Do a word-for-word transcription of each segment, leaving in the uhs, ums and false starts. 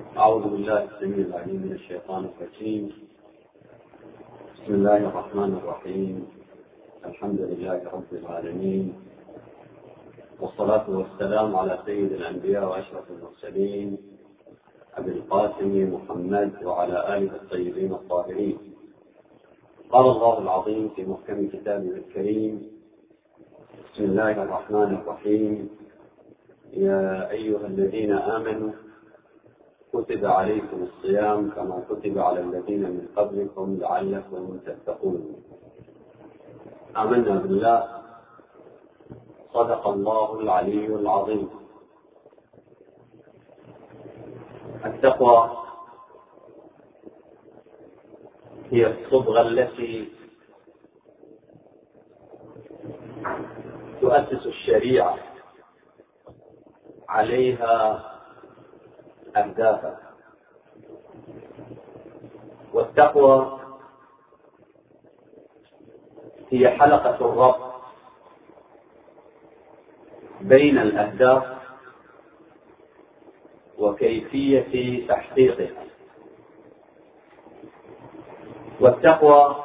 أعوذ بالله السميع العليم من الشيطان الرجيم. بسم الله الرحمن الرحيم. الحمد لله رب العالمين، والصلاة والسلام على سيد الأنبياء وأشرف المرسلين أبي القاسم محمد وعلى آله الطيبين الطاهرين. قال الله العظيم في محكم كتابه الكريم: بسم الله الرحمن الرحيم. يا أيها الذين آمنوا كتب عليكم الصيام كما كتب على الذين من قبلكم لعلكم تتقون. آمنا بالله، صدق الله العلي العظيم. التقوى هي الصبغة التي تؤسس الشريعة عليها أهدافا، والتقوى هي حلقة الربط بين الأهداف وكيفية تحقيقها. والتقوى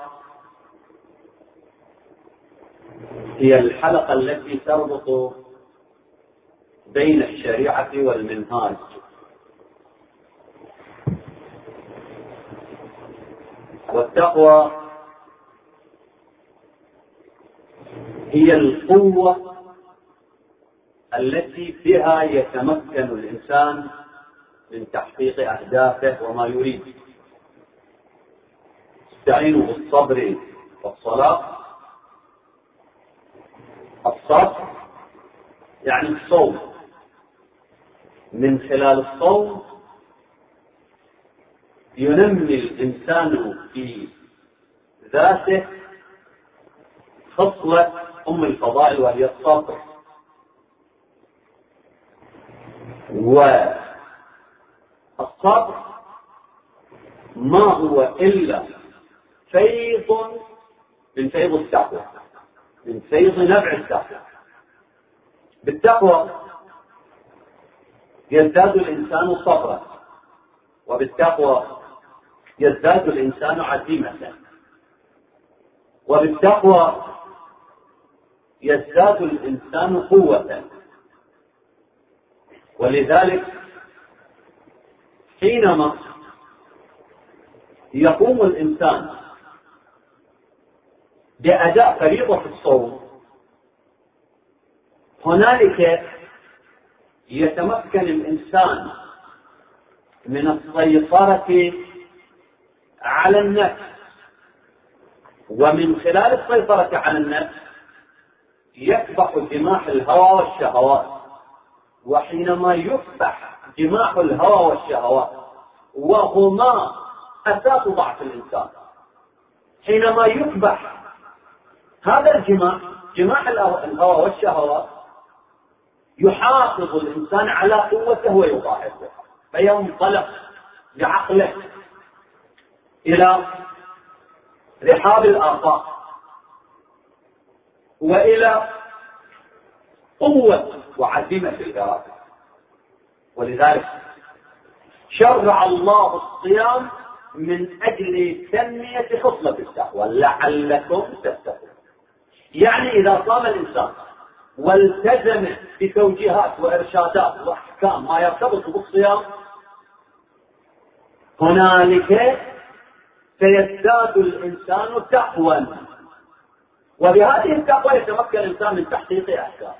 هي الحلقة التي تربط بين الشريعة والمنهاج، والتقوى هي القوة التي بها يتمكن الإنسان من تحقيق أهدافه وما يريد. استعينوا بالصبر والصلاة. الصبر يعني الصوم، من خلال الصوم ينمي الإنسان في ذاته خصلة أم الفضائل وهي الصبر. والصبر ما هو إلا فيض من فيض التقوى، من فيض نبع التقوى. بالتقوى يزداد الإنسان صبرا، وبالتقوى يزداد الإنسان عزيمة، وبالتقوى يزداد الإنسان قوة. ولذلك حينما يقوم الإنسان بأداء فريضة الصوم، هنالك يتمكن الإنسان من السيطرة على النفس، ومن خلال السيطرة على النفس يكبح جماح الهوى والشهوات. وحينما يكبح جماح الهوى والشهوات وهما أساس ضعف الإنسان، حينما يكبح هذا الجماح، جماح الهوى والشهوات، يحافظ الإنسان على قوته ويضاعفها، فينطلق بعقله إلى رحاب الآفاق وإلى قوة وعزيمة الإرادة. ولذلك شرع الله الصيام من أجل تنمية خصلة التقوى لعلكم تتقون. يعني إذا صام الإنسان والتزم بتوجيهات وإرشادات وأحكام ما يرتبط بالصيام، هنالك سيزداد الإنسان تقوى، وبهذه التقوى يتمكن الإنسان من تحقيق أهدافه.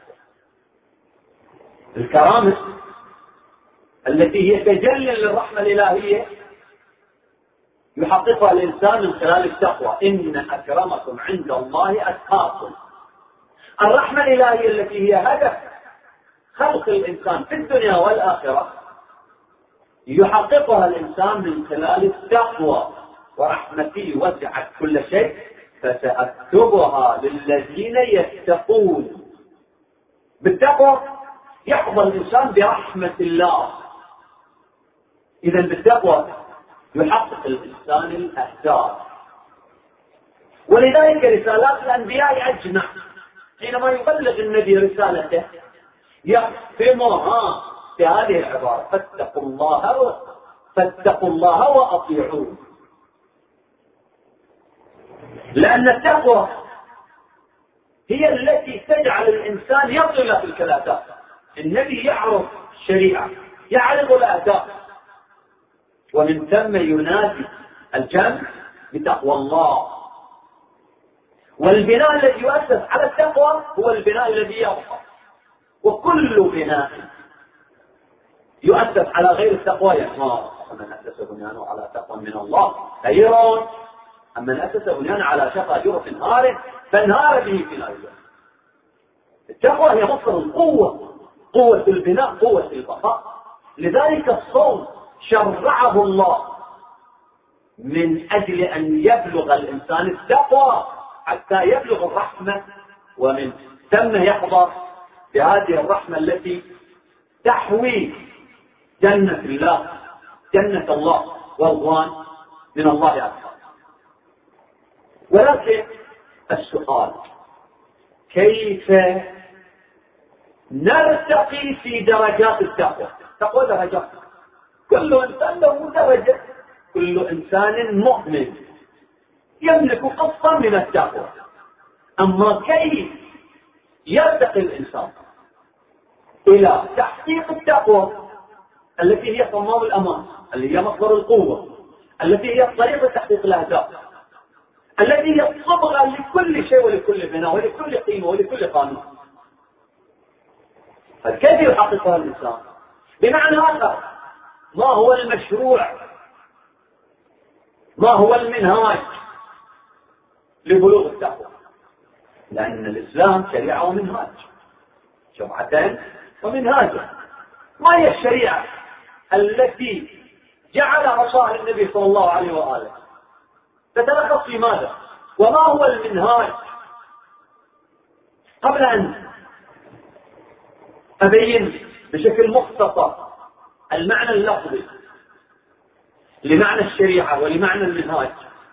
الكرامة التي هي تجلي للرحمة الإلهية يحققها الإنسان من خلال التقوى. إن أكرمكم عند الله أتقاكم. الرحمة الإلهية التي هي هدف خلق الإنسان في الدنيا والآخرة يحققها الإنسان من خلال التقوى. ورحمتي وسعت كل شيء فسأكتبها للذين يتقون. بالتقوى يحظى الإنسان برحمة الله. إذا بالتقوى يحقق الإنسان الأهداف. ولذلك رسالات الأنبياء أجمع، حينما يبلغ النبي رسالته يختمها بهذه العبارة: فاتقوا الله فاتقوا الله وأطيعون. لأن التقوى هي التي تجعل الإنسان يصل تلك الآداب. النبي يعرف الشريعة، يعرف الآداب، ومن ثم ينادي الجمع بتقوى الله. والبناء الذي يؤسس على التقوى هو البناء الذي يرفع، وكل بناء يؤسس على غير التقوى ينهار. ومن أسس بنيانه على تقوى من الله خير أما من أسس بنيانه على شفا جرف نهاره فانهار به في نار جهنم. التقوى هي مصدر القوة، قوة البناء، قوة البقاء. لذلك الصوم شرعه الله من أجل أن يبلغ الإنسان التقوى حتى يبلغ الرحمة، ومن ثم يحظى بهذه الرحمة التي تحوي جنة الله، جنة الله ورضوان من الله أكبر. ولكن السؤال كيف نرتقي في درجات التقوى؟ تقوى درجات، كل إنسان له درجة، كل إنسان مؤمن يملك قسطا من التقوى. أما كيف يرتقي الإنسان إلى تحقيق التقوى التي هي صمام الأمان، التي هي مصدر القوة، التي هي طريقة تحقيق الأهداف، التي هي الصبغة لكل شيء ولكل بناء ولكل قيمة ولكل قانون، فكيف يحققها الإنسان؟ بمعنى آخر، ما هو المشروع، ما هو المنهاج لبلوغ التقوى؟ لأن الإسلام شريعة ومنهاج، شرعتين ومنهاجا. ما هي الشريعة التي جعل رسول النبي صلى الله عليه وآله؟ تتلخص في ماذا؟ وما هو المنهاج؟ قبل أن أبين بشكل مختصر المعنى اللفظي لمعنى الشريعة ولمعنى المنهاج،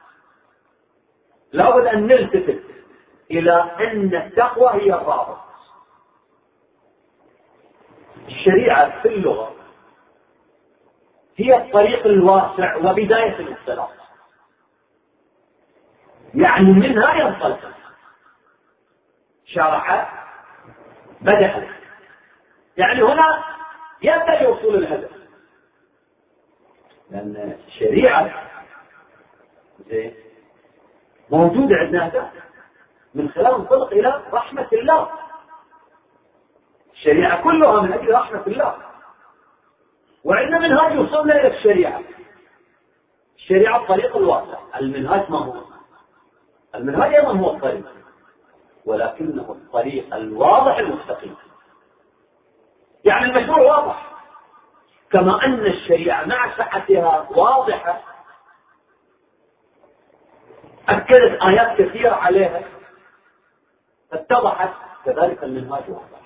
لابد أن نلتفت إلى أن التقوى هي الرابط. الشريعة في اللغة هي الطريق الواسع وبداية الاختلاط، يعني منها ينطلق. شرع بدأ، يعني هنا يبدأ وصول الهدف، لأن الشريعة موجودة عندنا هدف من خلال انطلق إلى رحمة الله. الشريعة كلها من أجل رحمة الله، وعندنا منهاج وصلنا إلى الشريعة. الشريعة الطريق الواسع، المنهاج ما هو؟ المنهاج أيضا هو الطريق، ولكنه الطريق الواضح المستقيم، يعني المشروع واضح. كما أن الشريعة مع صحتها واضحة أكدت آيات كثيرة عليها اتضحت، كذلك المنهاج واضح.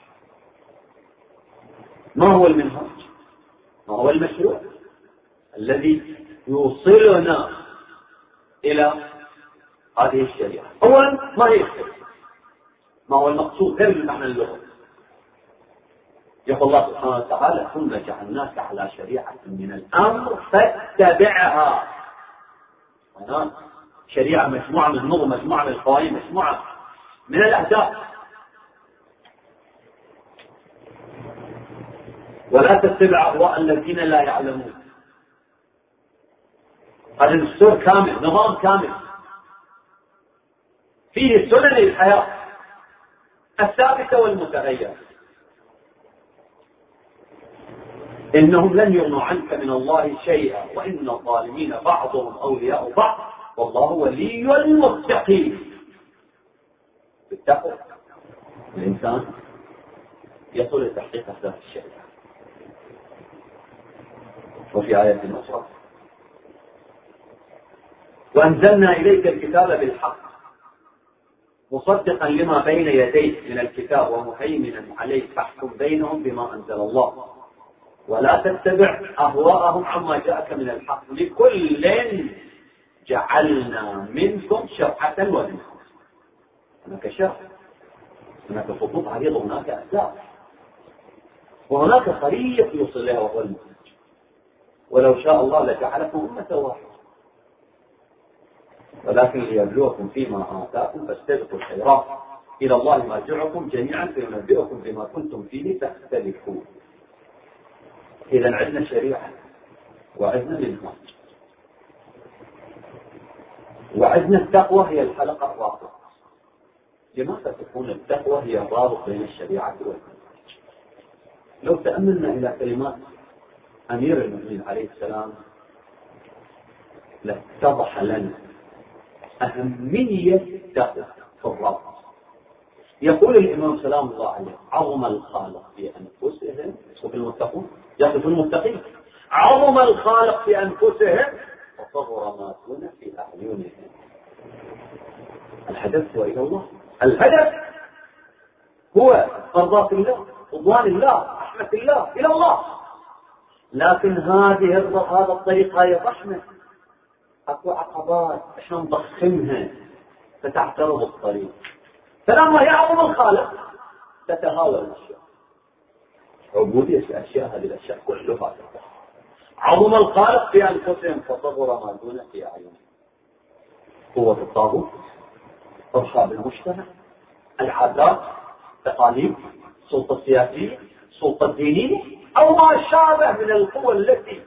ما هو المنهاج؟ ما هو المشروع الذي يوصلنا إلى هذه الشريعة؟ أولا، ما هي الشريعة؟ ما هو المقصود غير المعنى اللغوي؟ يقول الله سبحانه وتعالى: ثم جعلناك على شريعة من الأمر فاتبعها. هنا شريعة مجموعة من النظم، مجموعة من القوانين، مجموعة من الأهداف. ولا تتبع أهواء الذين لا يعلمون. هذا دستور كامل، نظام كامل فيه سنن الحياة الثابتة والمتغيرة. إنهم لن يغنوا عنك من الله شيئا وإن الظالمين بعضهم أولياء بعض والله ولي المتقين. بالتقوى الإنسان يصل لتحقيق أهداف الشريعة. وفي آية أخرى: وأنزلنا إليك الكتاب بالحق مصدقا لما بين يديه من الكتاب ومهيمنا عليه فاحكم بينهم بما أنزل الله ولا تتبع أهواءهم عما جاءك من الحق لكل جعلنا منكم شرعة ومنهاجا. هناك شرع، هناك خطوط عريضة، هناك أهداف، وهناك طريق يوصل لها وهو المنهج. ولو شاء الله لجعلكم أمة واحدة ولكن ليبلوكم فيما آتاكم فاستبقوا الخيرات إلى الله مرجعكم جميعا فينبئكم بما كنتم فيه تختلفون. إذا عندنا شريعة وعندنا منهاج وعندنا التقوى هي الحلقة الرابعة. لماذا تكون التقوى هي الرابط بين الشريعة والمنهاج؟ لو تأملنا إلى كلمات أمير المؤمنين عليه السلام لاتضح لنا أهمية التقوى في الرابط. يقول الإمام سلام الله عليه عظم الخالق في أنفسهم وفي المتقون يصف المتقين عظم الخالق في أنفسهم وصغر ما دون في أعينهم. الهدف هو إلى الله، الهدف هو مرضاة الله رضوان الله رحمة الله إلى الله. لكن هذه هذا الطريق هي رحمة، أكو عقبات احنا نضخمها فتعترض الطريق. فلما يعظم الخالق تتهاون الأشياء، عبودية الأشياء هذه الأشياء كلها عظم الخالق في أنفسهم فصغر ما دون في أعينهم. قوة الطاغوت، إرهاب المجتمع، العادات، تقاليد، السلطة السياسية، السلطة الدينية، أو ما شابه من القوى التي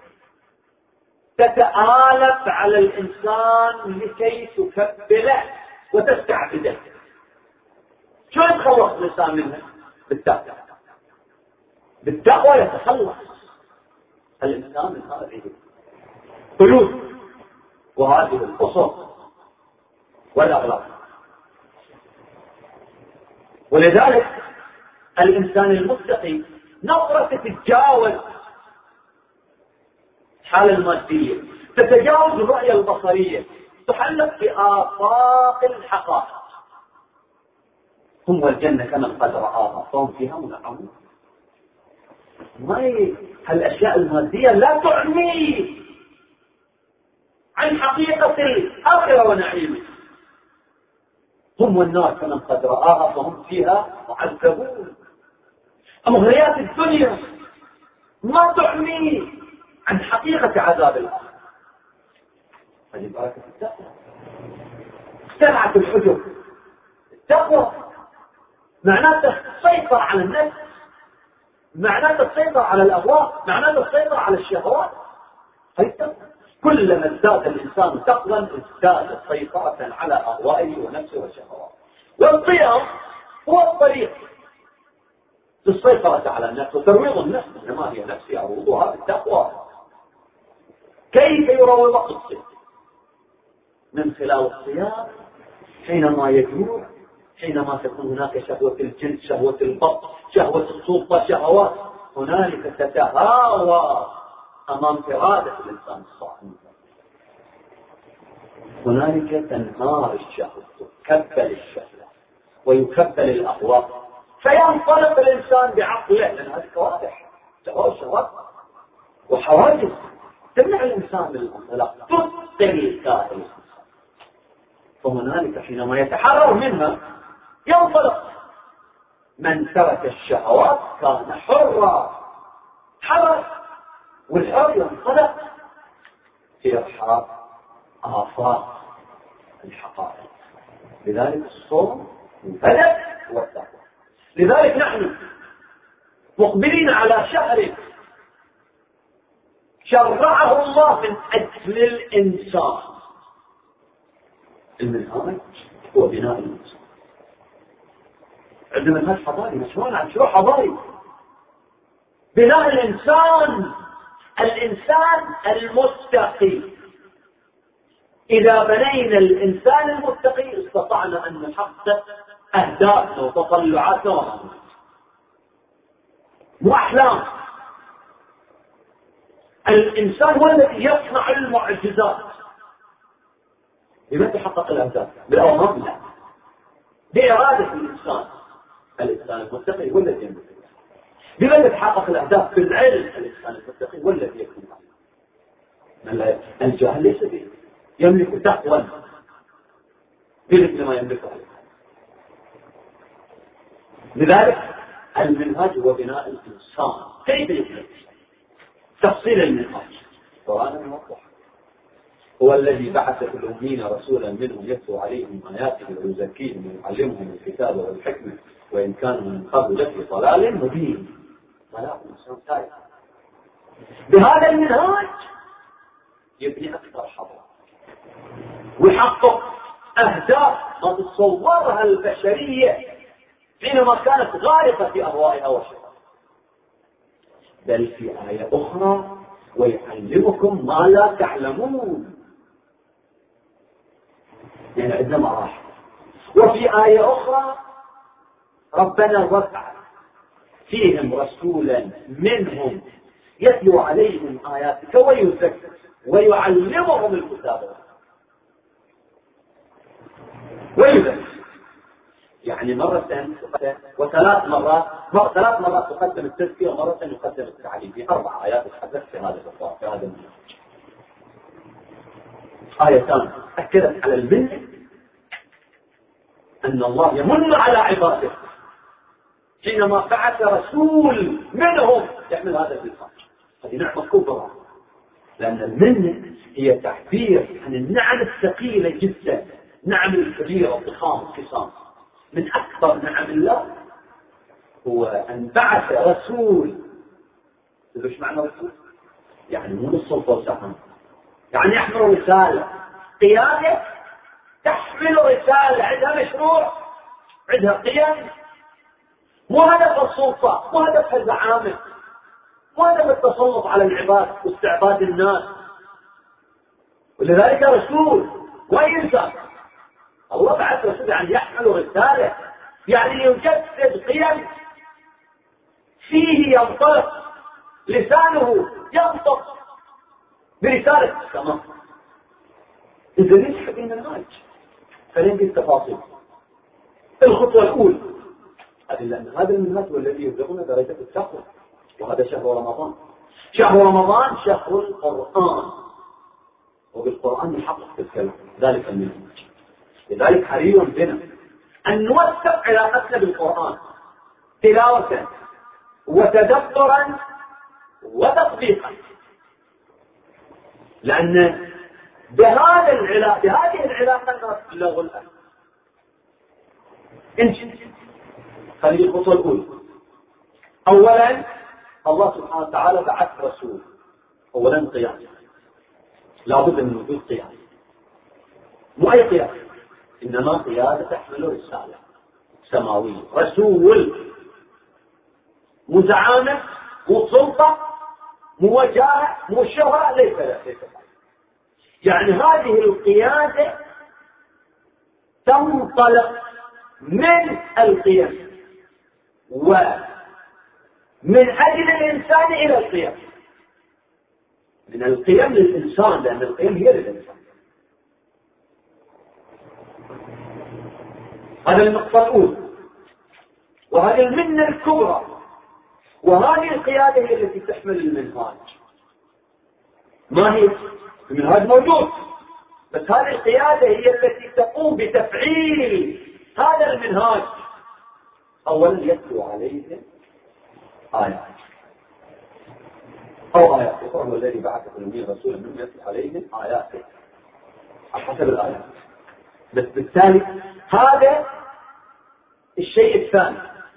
تتآلف على الإنسان لكي تكبله وتستعبده. شو يتخلص الإنسان منها؟ بالتقوى. بالتقوى يتخلص الإنسان من هذه القيود وهذه القصور والأغلاط. ولذلك الإنسان المتقي نظرة تتجاوز الحالة المادية، تتجاوز الرؤية البصرية، تحلق بآفاق الحقائق. هم والجنة كمن قد رآها فهم فيها منعمون. ما هي هالأشياء المادية لا تعني عن حقيقة الآخرة ونعيمه. هم والنار كمن قد رآها فهم فيها معذبون. مغريات الدنيا ما تعني عن حقيقة عذاب الآخرة. هذه بركة التقوى. اجتمعت الحجب. التقوى معناته السيطرة على النفس، معناته السيطرة على الأهواء، معناته السيطرة على الشهوات. هيدا كلما ازداد الإنسان تقوى ازداد سيطرة على أهوائه ونفسه وشهواته. والصيام هو الطريق للسيطرة على النفس وترويض النفس. إنما هي نفسي أروضها بالتقوى. كيف يروض الصيام؟ من خلال الصيام حينما يجوع، حينما تكون هناك شهوة الجنس، شهوة البطن، شهوة السلطة، شهوات، هنالك تتهاوى أمام إرادة الإنسان الصائم. هنالك تنهار الشهوة، تكبل الشهوة ويكبل الأهواء، فينطلق الإنسان بعقله. لأن هذه كوادح شهوات وحواجز تمنع الإنسان من الانطلاق، تبطل الكائن. فهنالك حينما يتحرر منها ينطلق. من ترك الشهوات كان حرا، حرر، والحر ينطلق في إرحاب آفاق الحقائق. لذلك الصوم والهدف والتقوى. لذلك نحن مقبلين على شهر شرعه الله من أجل الإنسان. المنهاج هو بناء الإنسان. عندنا منهاج حضاري مشروع عن مشروع حضاري بناء الإنسان. الإنسان المتقي. إذا بنينا الإنسان المتقي استطعنا أن نحقق أهدافنا وتطلعاتنا وأحلام. الإنسان هو الذي يصنع المعجزات. بما تحقق الأهداف بالأوهام؟ لا، بإرادة الإنسان. الإنسان المتقي هو الذي يملك. بما تتحقق الأهداف بالعلم. الإنسان المتقي هو الذي يكون عليه. الجاهل ليس به، يملك تقوى بمثل ما يملكه. لذلك المنهاج هو بناء الإنسان. كيف يملك؟ تفصيل المنهاج القرآن موضح. هو الذي بعث في الأمين رسولا منهم يتلو عليهم آياته ويزكيهم ويعلمهم الكتاب والحكمة وإن كانوا من قبل لفي ضلال مبين. ضلال إنسان تائه. بهذا المنهاج يبني أكثر حضارة ويحقق أهداف ما تتصورها البشرية حينما كانت غارقة في أهوائها وشرها. بل في آية أخرى ويعلمكم ما لا تعلمون، يعني عندنا مراحل. وفي آية أخرى ربنا وضع فيهم رسولا منهم يتلو عليهم آياتك ويزكي ويعلمهم الكتاب ويزكي. يعني مرة وثلاث مرات مرة ثلاث مرات تقدم التزكية ومرة يقدم التعليم في أربع آيات تحدث في هذا الإطار في هذا المنهج. آية ثانية أكدت على المنة أن الله يمن على عباده حينما بعث رسول منهم يعمل هذا الإطار. هذه نعمة كبرى، لأن المنة هي تعبير عن النعم الثقيلة جدا، نعم الكبيرة والضخام والقسام. من أكبر نعم الله هو أن بعث رسول. إيش معنى رسول؟ يعني مو السلطة والزعامة، يعني يحمل رسالة، قيادة تحمل رسالة، عندها مشروع، عندها قيم، مو هدف السلطة، مو هدف الزعامة، مو هدف التسلط على العباد واستعباد الناس. ولذلك رسول وإنسان. الله بعث رسول يعني يحمل رسالة، يعني يجسد قيم فيه ينطلق لسانه ينطق برسالة السماء. إذا ليش حقين المنهج خلينا في التفاصيل. الخطوة الأولى لأن هذا المنهج هو الذي يبلغنا درجة التقوى، وهذا شهر رمضان. شهر رمضان شهر القرآن، وبالقرآن نحقق الكلام ذلك المنهج. لذلك حري بنا أن نوثق علاقتنا بالقرآن تلاوة وتدبرا وتطبيقا، لأن بهذا العلاقة بهذه العلاقة نبلغ الأمر. انشئ هذه الخطوة الأولى. أولا الله سبحانه وتعالى بعث رسول. أولا قيام، لابد من وجود قيام، مو أي قيام، إنما قيادة تحمل رسالة سماوية. رسول مو زعامة، مو سلطة، مو وجاهة، مو شهرة، ليس ليس. يعني هذه القيادة تنطلق من القيم ومن أجل الإنسان إلى القيم، من القيم للإنسان، لأن القيم هي للإنسان. هذا النقطة الأولى، وهذه المنة الكبرى، وهذه القيادة هي التي تحمل المنهاج. ما هي؟ المنهاج موجود، بس هذه القيادة هي التي تقوم بتفعيل هذا المنهاج. أولا يتلو عليهم آيات أو آيات أخرى، هو الذي بعث في الأمين رسولا منهم يتلو عليهم آياته على حسب الآيات. بس بالتالي هذا الشيء الثاني،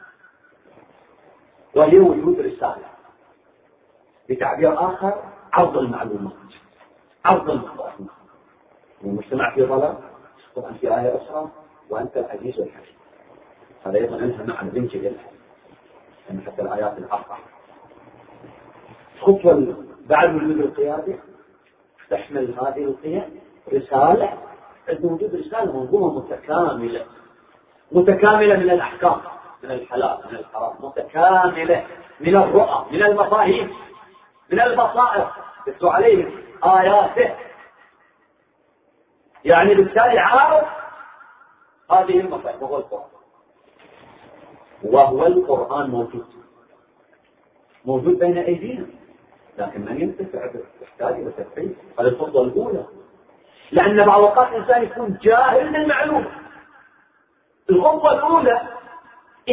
وهي وجود رسالة، بتعبير آخر عرض المعلومات، عرض المعلومات. والمجتمع في ضلال، طبعا في آية أخرى وأنت العزيز الحكيم، هذا أيضا لها معنى بنجي لها، يعني حتى الآيات الأربعة. خطوة بعد وجود القيادة تحمل هذه القيم رسالة. عند وجود رسالة منظومة متكاملة، متكاملة من الأحكام، من الحلال من الحرام، متكاملة من الرؤى، من المفاهيم، من البصائر، يتلو عليهم آياته. يعني بالتالي عارف هذه المفاهيم، وهو القرآن. وهو القرآن موجود موجود بين أيدينا، لكن من ينتفع به يحتاج إلى تفعيل. هذه الخطوة الأولى، لأن بعض الأوقات الإنسان يكون جاهل بالمعلومة. الخطوة الأولى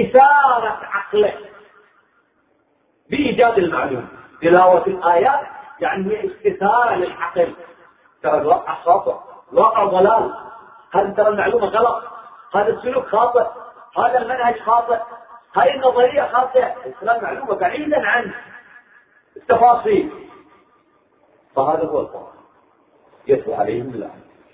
إثارة عقله بإيجاد المعلومة، تلاوة الآيات يعني هي استثارة للعقل. ترى الواقع خاطئ، الواقع ضلال، هذا ترى المعلومة غلط، هذا السلوك خاطئ، هذا المنهج خاطئ، هذه النظرية خاطئة، الإسلام معلومة بعيدا عن التفاصيل. فهذا هو القرآن يتلو عليهم الله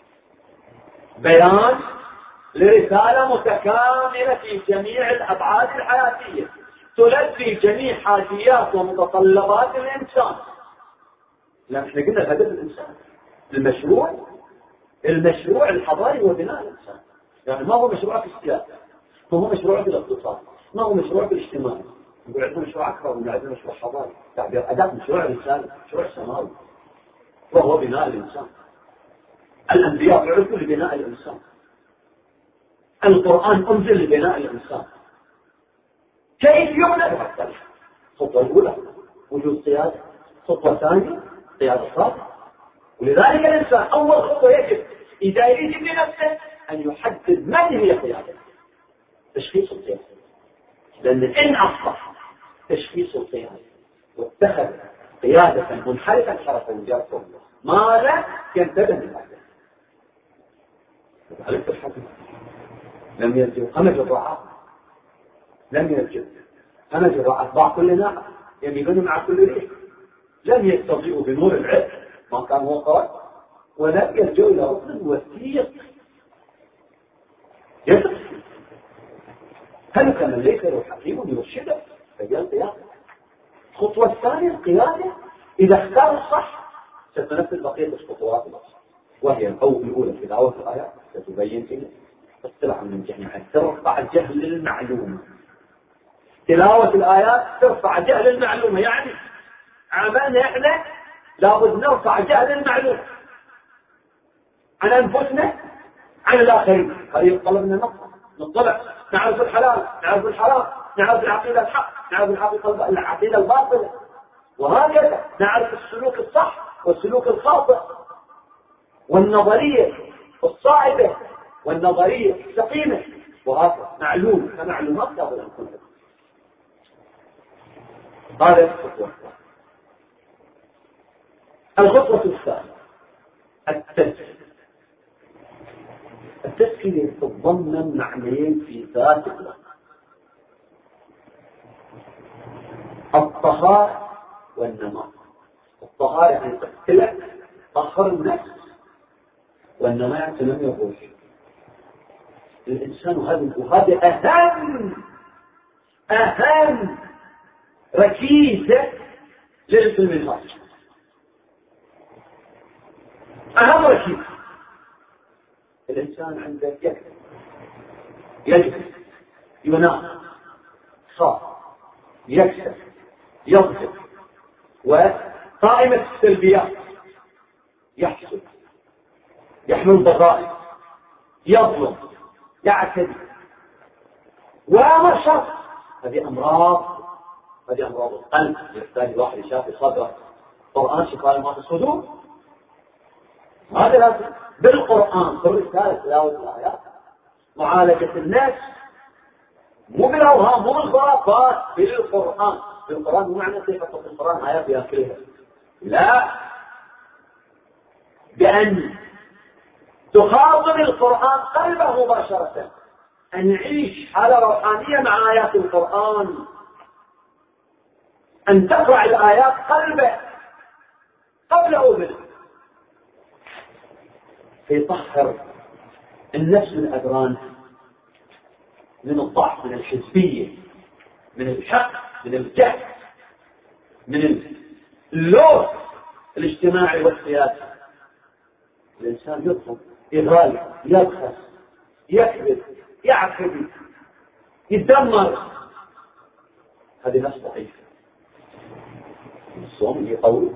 بيان لرسالة متكاملة في جميع الأبعاد الحياتية تلبي جميع حاجيات ومتطلبات الإنسان. لأن احنا قلنا هدف الإنسان المشروع المشروع الحضاري هو بناء الإنسان. يعني ما هو مشروع في السياسة، ما هو مشروع في الاقتصاد، ما هو مشروع في الاجتماع. نقول عندنا مشروع أكبر ونقول عندنا مشروع حضاري، تعبير أداة مشروع الإنسان، مشروع سماوي وهو بناء الإنسان. الأنبياء بعثوا لبناء الإنسان، القرآن أنزل لبناء الإنسان. كيف يبنى بهذا؟ الخطوة الأولى وجود قيادة، الخطوة الثانية قيادة صالحة. ولذلك الإنسان أول خطوة يجب إذا يريد بنفسه أن يحدد من هي قيادة، تشخيص القيادة. لأن إن أصبح تشخيص القيادة واتخذ قيادة منحرفة حركة وجارته ماذا ينتبه من هذا؟ عرفت الحكم؟ لم يرجع همج الرعاة، لم يرجع همج الرعاة ضاع كل ناعم يميلون مع كل ريح، لم يستطيعوا بنور العلم ما كان هو قال، ولم يرجعوا إلى ركن وثيق يثق. هل كان ليس له حكيم يرشده؟ فجاء القيادة. الخطوة الثانية القيادة إذا اختار الصح ستنفذ بقية الخطوات الأخرى، وهي الأول الأولى في دعوة الآيات ستبين فيه اطلاع من الجهل، ترفع جهل المعلومة. تلاوة الآيات ترفع جهل المعلومة، يعني عملنا إحنا لابد نرفع جهل المعلومة عن أنفسنا عن الآخرين. هذه يتطلب منا نطلع نطلع نعرف الحلال، نعرف الحرام، نعرف العقيدة الحق، نعرف الحقيقة العقيدة الباطلة، وهكذا نعرف السلوك الصح والسلوك الخاطئ والنظرية الصائبة والنظرية السقيمة، وهكذا معلوم كمعلومات لابد أن تكون. هذا الخطوة. الخطوة الثانية التزكية. التزكية تتضمن معنيين في ذات الوقت: الطهارة والنماء. الطهارة يعني تقتلك طهر النفس، والنماء يعني تنمي الروح الإنسان. وهذا أهم أهم ركيزة للفيلم الماضي، أهم ركيزة. الإنسان عنده يكذب يجب ينام صار يكسب يضحك، وقائمة السلبيات يحسد يحمل ضغائن يظلم يعتدي وما شر. هذه أمراض، هذه أمراض القلب يحتاج واحد يشافي صدره. القرآن شفاء لما في الصدور. هذا لازم بالقرآن بالرسالة تلاوة الآيات معالجة الناس، مو بالأوهام مو بالخرافات، بالقرآن. بالقرآن مو معنى صفة القرآن آيات بأكلها، لا، بأن تخاطب القرآن قلبه مباشرة، أن يعيش حالة روحانية مع آيات القرآن، أن تقرأ الآيات قلبه قبل أذنه، فيطهر النفس من أدران، من الضعف، من الحزبية، من الحق، من الجهل، من اللوث الاجتماعي والسياسي. الإنسان يطلب يغالي يبخس يكذب يعتدي يتدمر. هذه نفس ضعيفة. الصوم يقوي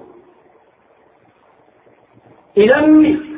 ينمي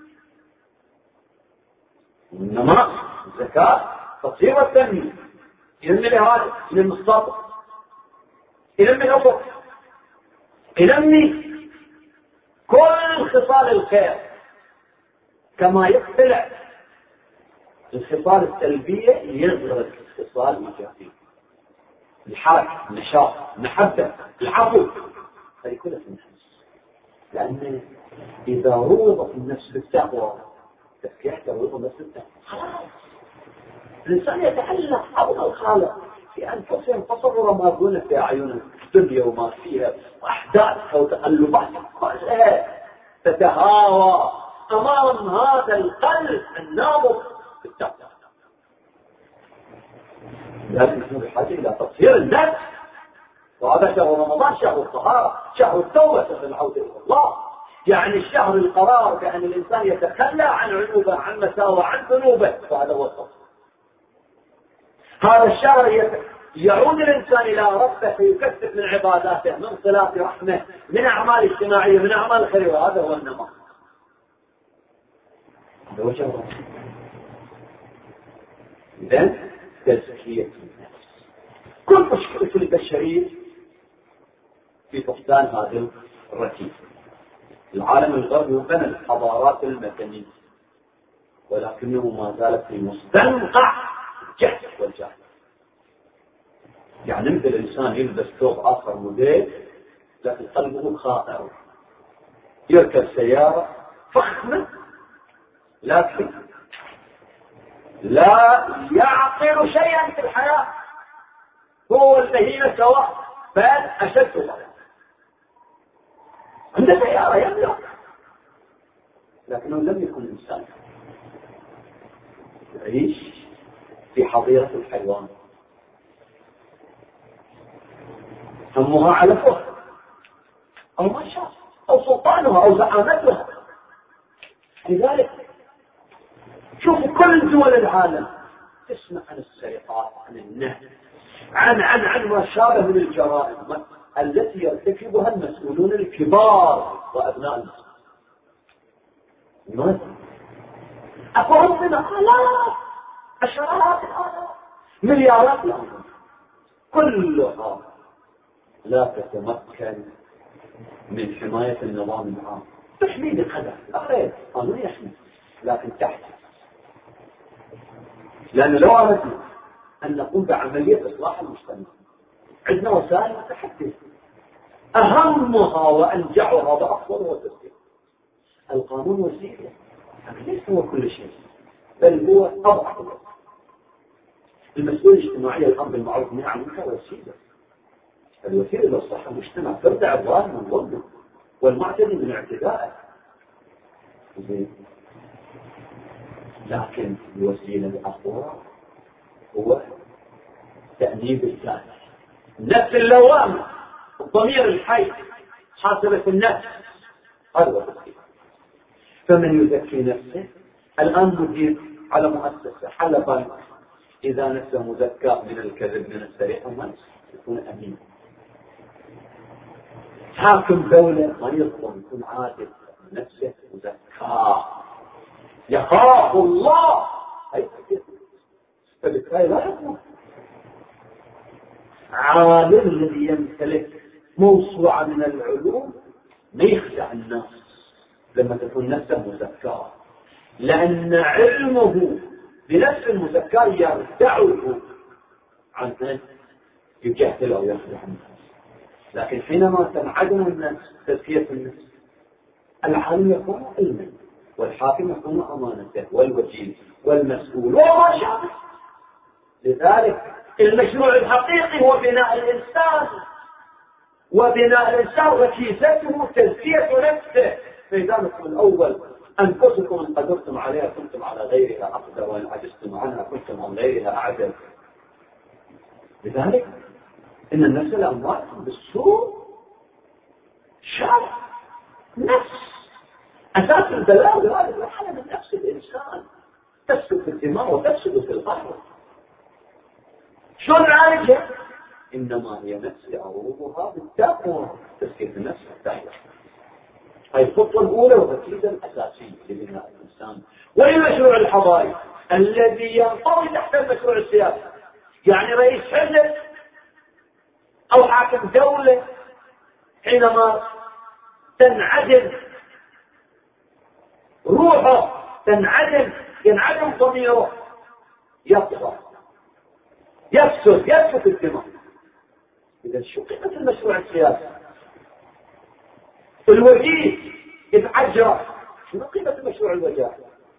النماء الزكاة تطهير والتنمية، ينمي الإرادة، ينمي الصبر، ينمي الأفق، ينمي كل خصال الخير، كما يطلع الخصال السلبية يظهر الخصال الإيجابية، الحركة، النشاط، المحبة، العفو، هذه كلها في النفس. لأن إذا روضت النفس بالتقوى كيف تروض النفس بالتقوى؟ الإنسان يتعلق حول الخالق في أنفسهم تصور ما دون في أعينهم الدنيا وما فيها وأحداثها وتقلباتها كلها تتهاوى أمام هذا القلب النابض بالتقوى. لكن نحن بحاجة إلى تطهير النفس، وهذا شهر رمضان شهر الطهارة، شهر التوبة، شهر العودة إلى الله. يعني الشهر القرار بأن الإنسان يتخلى عن عيوبه، عن مساواه، عن ذنوبه، وهذا هو التطهير. هذا الشهر يعود الإنسان إلى ربه فيكثف من عباداته، من صلاة رحمه، من أعمال اجتماعية، من أعمال خير، وهذا هو النمط. هذا هو شهر إذن تزكية النفس. كل مشكلة البشرية في فقدان هذه الركيزة. العالم الغربي بنى الحضارات المدنية ولكنه ما زال في مستنقع الجهل والجهل. يعني مثل الإنسان يلبس ثوب آخر موديل لكن قلبه خائع، يركب سيارة فخمة لكن لا يعقل شيئا في الحياة، هو البهيمة سواء بل أشد ضررا. عنده سيارة يملك لكنه لم يكن إنسانا، يعيش في حظيرة الحيوان، همها على فوق أو ما شاء أو سلطانها أو زعامتها. لذلك شوفوا كل دول العالم تسمع عن السرقات، عن النهب، عن عن عن ما شابه من الجرائم التي يرتكبها المسؤولون الكبار وأبناء المسؤولين. لماذا؟ أقول من آلاف عشرات الآلاف مليارات الآلاف كلها لا تتمكن من حماية النظام العام. تحميد القدر أخير قانون يحمي لكن تحت، لأن لو أردنا أن نقوم بعملية إصلاح المجتمع عندنا وسائل متحدثة، أهمها وأنجعها وأفضل هو التسليم. القانون وسيلة لكن ليس هو كل شيء، بل هو أضعف الوسائل. المسؤولية الاجتماعية الأمر بالمعروف والنهي عن المنكر وسيلة، الوسيلة لإصلاح المجتمع تردع الظالم من ظلمه والمعتدي من اعتدائه. لكن الوسيلة الأقوى هو تأنيب الذات، النفس اللوامة، الضمير الحي، حاصلة النفس. هذا هو التزكية. فمن يزكي نفسه الآن مدير على مؤسسة، على بنك، إذا نفسه مزكى من الكذب، من السرقة، ما يكون أمين. حاكم دولة ما يظلم، يكون عادل، نفسه مزكى، يخاف الله، فبالتالي لا يظلم. عالم الذي يمتلك موسوعة من العلوم ما يخدع الناس لما تكون نفسه مزكى، لأن علمه بنفس المزكى يردعه عن أن يجهل أو يخدع الناس. لكن حينما تنعدم النفس، تزكية النفس، العالم يكون علما، والحاكم يكون أمانته، والوكيل والمسؤول وما شابه. لذلك المشروع الحقيقي هو بناء الإنسان، وبناء الإنسان ركيزته تزكية نفسه. ميدانكم الأول أنفسكم إن قدرتم عليها كنتم على غيرها أقدر، وإن عجزتم عنها كنتم عن غيرها أعجز. لذلك إن النفس الأموات بالسوء شر نفس أساس البلاء بهذه الحالة من نفس الإنسان، تفسد في الدماء وتفسد في القلب. شو نعالجها؟ إنما هي نفس عروضها بالتقوى، تزكية النفس والتقوى. هاي الخطوة الأولى والركيزة الأساسية لبناء الإنسان. والمشروع الحضاري الذي ينطوي تحت المشروع السياسي، يعني رئيس حزب أو حاكم دولة حينما تنعدم روحه، تنعدم ينعدم ضميره، يطغى، يفسد يفسد الدماء. إذا شو قيمة المشروع السياسي؟ المشروع السياسي هو بناء الإنسان، وإلا مشروع الحضاري الوجيه يتعجرف، شنو قيمة المشروع الوجاه؟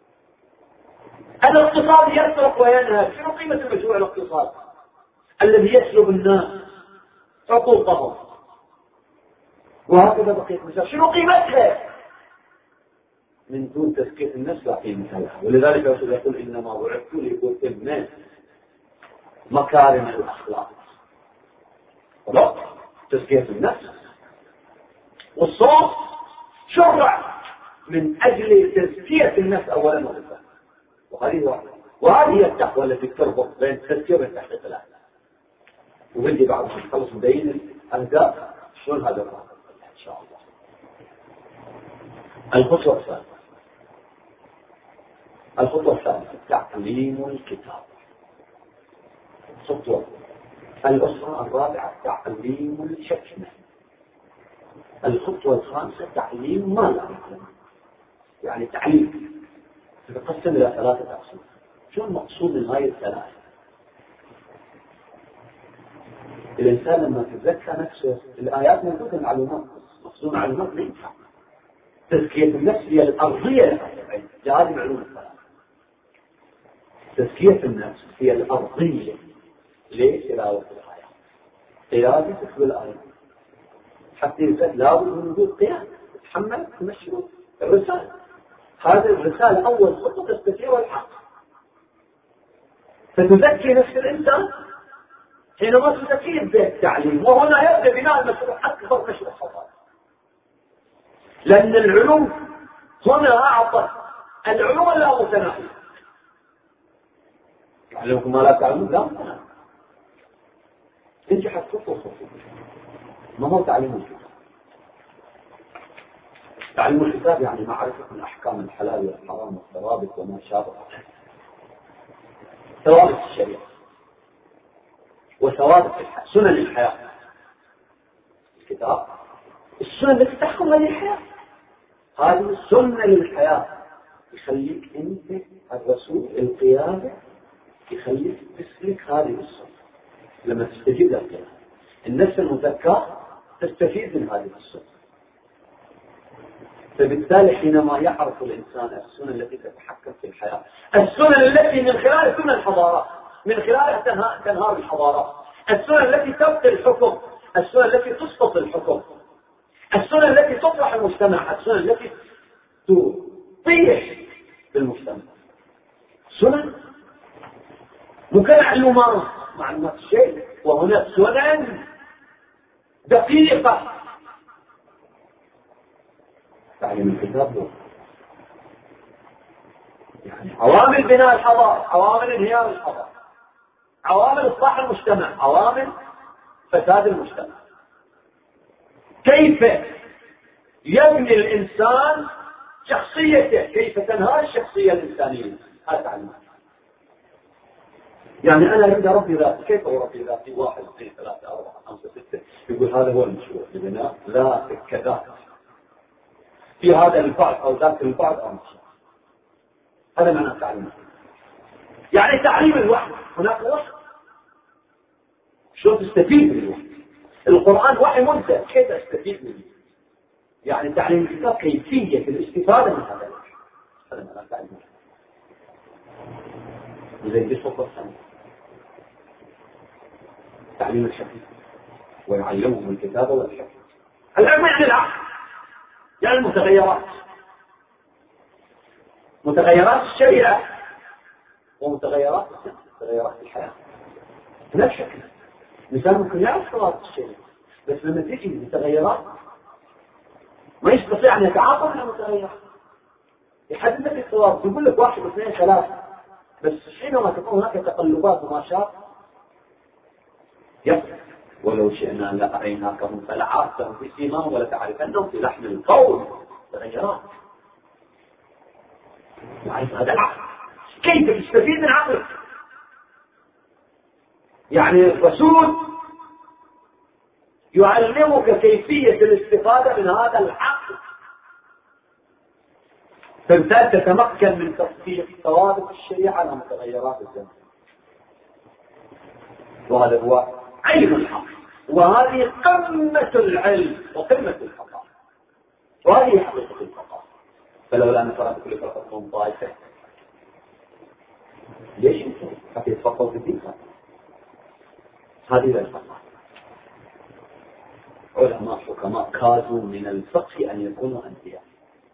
الاقتصاد يسرق وينهب، شنو قيمة المشروع الاقتصاد الذي يسلب الناس حقوقهم؟ وهكذا بقية المشاريع شنو قيمتها؟ من دون تزكية النفس لا قيمة لها. ولذلك الرسول يقول إنما بعثت لأتم مكارم الأخلاق. خلاص تزكية النفس. والصوم شرع من أجل تزكية النفس أولا وثانيا، وهذه وهذه هي التقوى التي تربط بين التزكية والتحقيق الآن. وبدي بعد ما نخلص نبين الأهداف شلون هذا الرابط إن شاء الله. الخطوة الثالثة الخطوة الثالثة تعليم الكتاب. الخطوة الأخرى الرابعة تعليم الحكمة. الخطوة الخامسة تعليم ما لا يعلم، يعني تعليم تتقسم إلى ثلاثة أقسام. شو المقصود من هذه الثلاثة؟ الإنسان لما تتذكر نفسه الآيات موجودة معلومات، مقصود معلومات ما ينفع. تزكية النفس هي الأرضية لهذه المعلومة الثلاثة. تزكية النفس هي الأرضية لتلاوة الآيات. قيادة تكتب الآيات حتى يزال لابد من وجود قيادة تتحمل تمشي الرسالة. هذه الرسالة أول خطوة تستطيع الحق. فتزكي نفس الإنسان حينما تزكيه بالتعليم، وهنا يبدأ بناء المشروع أكبر مشروع حضاري. لأن العلوم هنا أعطت العلوم لا متناهية. علمكم ما لا تعلمون لا متناهية. تنجح الخطوة خطوة. ما هو تعليم الكتاب؟ تعليم الكتاب يعني معرفة من أحكام الحلال والحرام والثوابت وما شابه ثوابت الشريعة وثوابت سنن الحياة. الكتاب السنن التي تحكم هذه الحياة، هذه السنة للحياة. يخليك أنت الرسول القيادة، يخليك تسلك هذه السنة. لما تستجيب لها النفس المزكاة تستفيد من هذه السنة. فبالتالي حينما يعرف الإنسان السنن التي تتحكم في الحياة، السنن التي من خلال سنن الحضارات، من خلالها تنهار الحضارات، السنن التي تبقي الحكم، السنن التي تسقط الحكم، السنن التي تصلح المجتمع، السنن التي تطيح بالمجتمع. سنن مكعلمات معلومات الشيء، وهناك سنن دقيقة. تعليم الكتاب يعني عوامل بناء الحضارة، عوامل انهيار الحضارة، عوامل إصلاح المجتمع، عوامل فساد المجتمع. كيف يبني الإنسان شخصيته، كيف تنهار الشخصية الإنسانية، هذا تعليم. يعني أنا عند ربي ذاتي، كيف أربي ذاتي؟ واحد اثنين ثلاثة أربعة خمسة ستة، يقول هذا هو المشروع لبناء ذاتك كذات في هذا البعض أو ذاك البعض أو مشروع. هذا معنى تعليم. يعني تعليم الوحي، هناك وحي شو تستفيد من الوحي؟ القرآن وحي ممتع، كيف أستفيد منه؟ يعني تعليم الكتاب كيفية الاستفادة من هذا الوحي. هذا معنى تعليم. إذا يجي صفر ثانية تعليم الحكمة، ويعلمهم الكتاب والحكمة. العلم يعني العقل، يعني المتغيرات، متغيرات الشريعة ومتغيرات متغيرات الحياة. هناك شكل مثال ممكن يعرف ثوابت الشريعة، بس لما تيجي متغيرات ما يستطيع أن يتعاطى مع المتغيرات. يحدد لك الثوابت، يقول لك واحد اثنين ثلاثة، بس حينما تكون هناك تقلبات وما شاء يفعل. ولو شئنا لأريناكهم فلعرفتهم في سيماهم ولتعرفنهم في لحن القول. تغيرات نعرف هذا العقل. كيف تستفيد من عقلك؟ يعني الرسول يعلمك كيفية الاستفادة من هذا العقل، فبالتالي تتمكن من تطبيق ثوابت الشريعة على متغيرات الزمن. وهذا هو عين الحق، وهذه قمة العلم وقمة الحقائق. وهذه حقيقة الفقه. فلولا نفر بكل فرقة من طائفة ليش انتم حتى يتفقهوا في الدين؟ هذه الفقه. علماء حكماء كادوا من الفقه أن يكونوا أنبياء.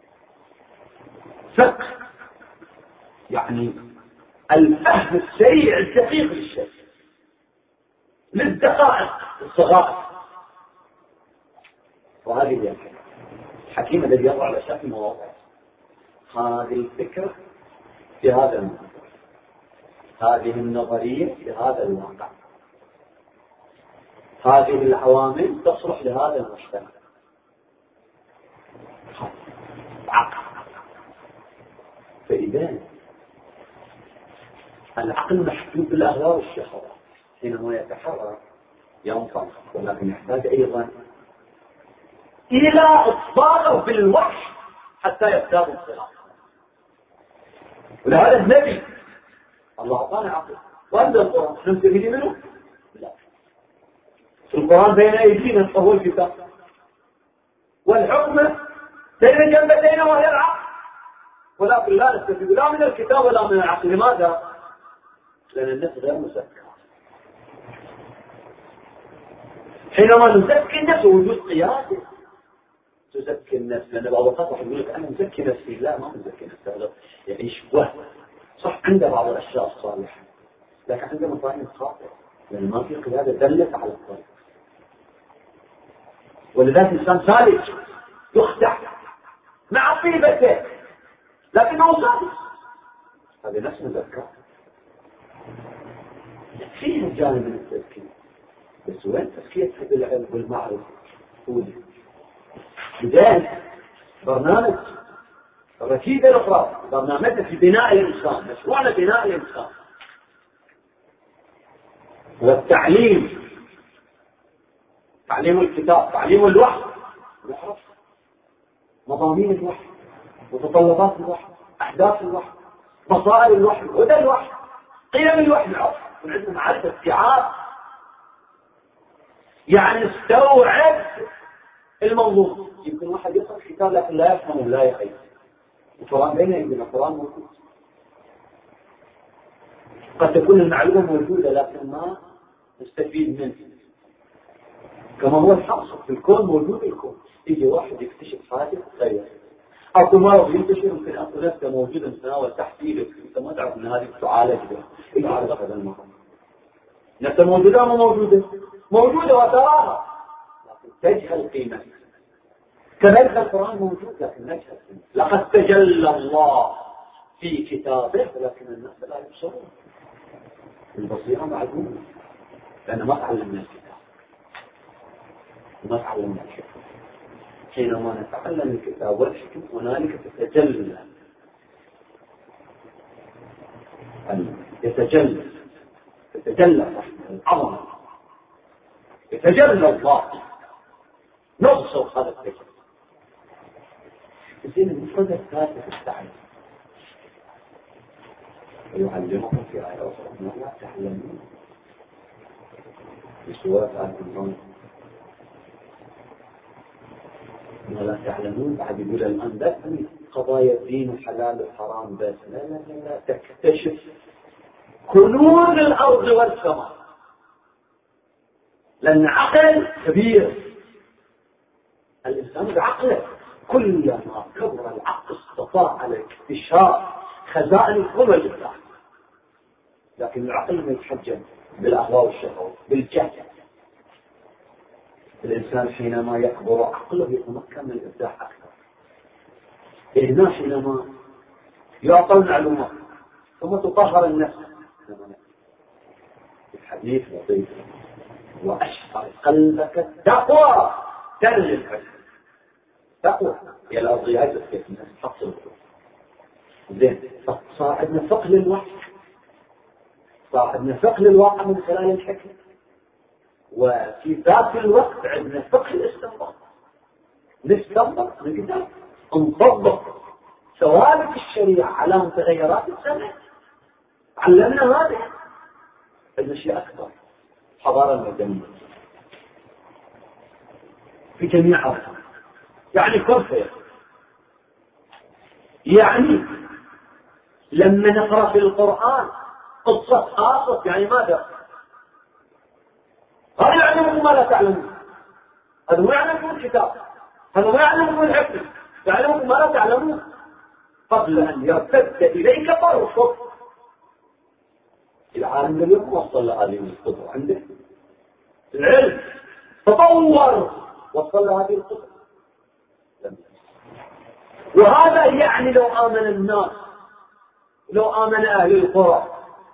فقه يعني الفهم السريع الدقيق للشيء، للدقائق الصغائر. وهذه هي الحكمة. الحكيم الذي يضع الأشياء في مواضعها. هذه الفكرة في هذا الموضوع، هذه النظرية في هذا الواقع، هذه العوامل تصلح لهذا المجتمع. عقل. فإذا العقل محدود بالأهواء والشهوات، حينما يتحرك ينفق، ولكن يحتاج أيضا إلى إصباره بالوحي حتى يبتغي الصراط. ولهذا النبي الله أعطانا عقل، وأنزل القرآن نستفيد منه؟ لا. القرآن بين أيدينا فهو الكتاب، والحكم بين جنبتين وهي العقل، ولكن لا نستفيد لا من الكتاب ولا من العقل. لماذا؟ لأن النفس غير مزكى. حينما نزكي النفس وجود قيادة تزكي النفس، لأن بعض الأوقات يقول لك أنا مزكي نفسي. لا، ما مزكي نفسي، هذا يعيش وهم. صح عنده بعض الأشياء الصالحة، لكن عنده مفاهيم خاطئة، لأن ما في قيادة دلت على الطريق. ولذلك الإنسان سالك يخدع مع طيبته لكنه صادق. هذا نفس الذكاء فيه الجانب من التزكية، بس وين تزكيتها بالعلم والمعرفة؟ لذلك برنامج الركيزة الأخرى برنامجنا في بناء الإنسان، مشروعنا بناء الإنسان والتعليم، تعليم الكتاب، تعليم الوحي، مضامين الوحي، متطلبات الوحي، أحداث الوحي، مصائر الوحي، هدى الوحي، قيم الوحي. عندنا معرفة استيعاب، يعني استوعب الموضوع. يمكن واحد يقرأ الكتاب لكن لا يفهم ولا يعيش. القرآن بين يدينا، القرآن موجود. قد تكون المعلومة موجودة لكن ما نستفيد منه. كما هو الحاصل في الكون، موجود الكون. يجي واحد يكتشف حاجة غير أو مرض ينتشر، يمكن أصل نفسه موجودة متناول تحت إيدك، أنت ما تعرف أن هذه تعالج به. إيه عارف هذا المرض؟ نفسه موجودة وما موجودة؟ موجودة وتراها لكن تجهل قيمتها. كذلك القرآن موجود لكن نجهل قيمته. لقد تجلى الله في كتابه ولكن الناس لا يبصرون. البصيرة معدومة لأن ما تعلمنا الكتاب وما تعلمنا الحكمة. حينما نتعلم الكتاب والحكمة هنالك تتجلى يتجلى يتجلى العظمة، يتجلى الله، نبصر هذا التجلى. زين المفردة الثالثة في التعليم ويعلمكم في آية أخرى ما لا تعلمون في سورة آل عمران ما لا تعلمون. بعد يقول الآن لا قضايا الدين وحلال وحرام بس، لا لا لا تكتشف كنوز الأرض والسماء، لأن عقل كبير. الإنسان بعقله كلما كبر العقل استطاع على اكتشاف خزائن الكون والإبداع. لكن العقل ما يتحجم بالأهواء والشهوات بالجهل. الإنسان حينما يكبر عقله يتمكن من الإبداع أكثر. الناس حينما يعطون معلومات ثم تطهر النفس. الحديث لطيف، وأشعر قلبك التقوى تنجي الحزن. تقوى هي الأرضيات كيف الناس تحصل زين. صار عندنا فقه للوحي، صار عندنا فقه للواقع من خلال الحكمة، وفي ذات الوقت عندنا فقه الاستنباط. نستنبط نقدر نطبق ثوابت الشريعة على متغيرات السنة. علمنا هذا. عندنا شيء أكبر، حضارة المدنية في جميع أرضها يعني كن خير. يعني لما نقرأ في القرآن قصة قاصص يعني ماذا؟ هذا يعلمكم ما لا تعلمون، هذا ما يعلمكم الكتاب، هذا ما يعلمكم الحفظ، يعلمكم ما لا تعلمون قبل أن يرتد إليك طرفك. العالم اليوم وصل لهذه القدرة عنده العلم تطور، وصل لهذه القدرة. وهذا يعني لو آمن الناس، لو آمن أهل القرى،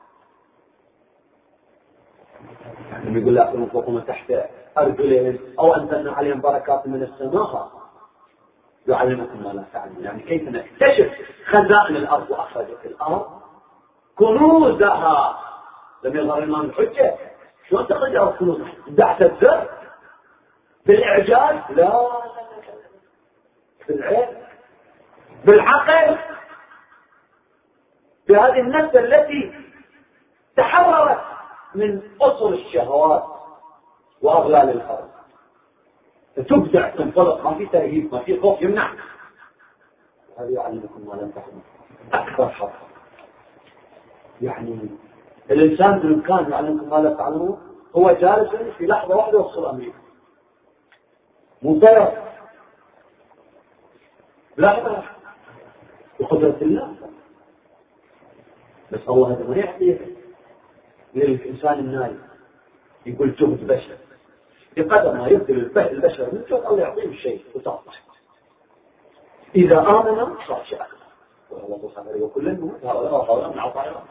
يعني يقول لك من فوق ومن تحت أرجلهم أو أنزلنا عليهم بركات من السماء يعلمكم ما لا تعلمون. يعني كيف نكتشف خزائن الأرض وأخرجت الأرض كنوزها. لم يظهر الإمام الحجة شلون تخرج الأرض كنوزها؟ دعت الزر بالإعجاز؟ لا، بالعلم، بالعقل، بهذه النفس التي تحررت من أصل الشهوات وأغلال الأرض، تبدع تنطلق، ما في تأهيب، ما في خوف يمنع. هذا يعلمكم ما لم تحلموا. أكثر حظ يعني الإنسان بالإمكان يعلمكم ما لا تعلمون. هو جالس في لحظة واحدة يوصل أمريكا، مو طير، لحظة بقدرة الله. بس الله هذا ما يعطيه للإنسان النايم، يقول جهد بشر بقدر ما يبذل البشر من جهد الله يعطيه الشيء وتعطيه. إذا آمن صار شيء أكبر. والله سبحانه وكل الموت هؤلاء هؤلاء من عطايا ربه.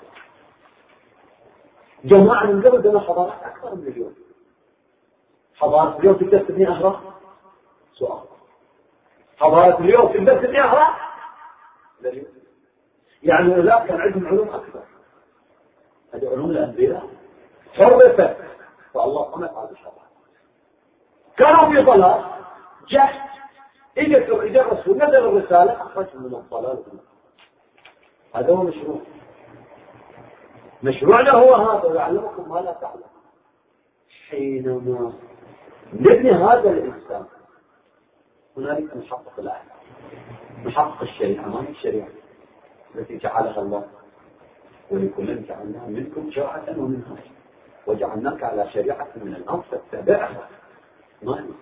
جماعة من قبل بنا حضارات أكثر من اليوم. حضارة اليوم تقدر تبني أهرام؟ سؤال. حضارة اليوم تقدر تبني أهرام؟ لا. يعني لا، كان عندهم علوم أكثر. هذه علوم الأنبياء حرفت فالله قمت على الشرع. كانوا في ضلال، جهل، إجت إجا الرسول نزل الرسالة أخرجهم من الضلال. هذا هو مشروع. مشروعنا هو هذا، يعلمكم ما لا تعلم. حينما نبني هذا الإنسان هنالك نحقق الآية، نحقق الشريعة، ما هي الشريعة التي جعلها الله ولكل جعلنا منكم شرعة ومنهاجا وجعلناك على شريعة من الأمر فاتبعها. ما هي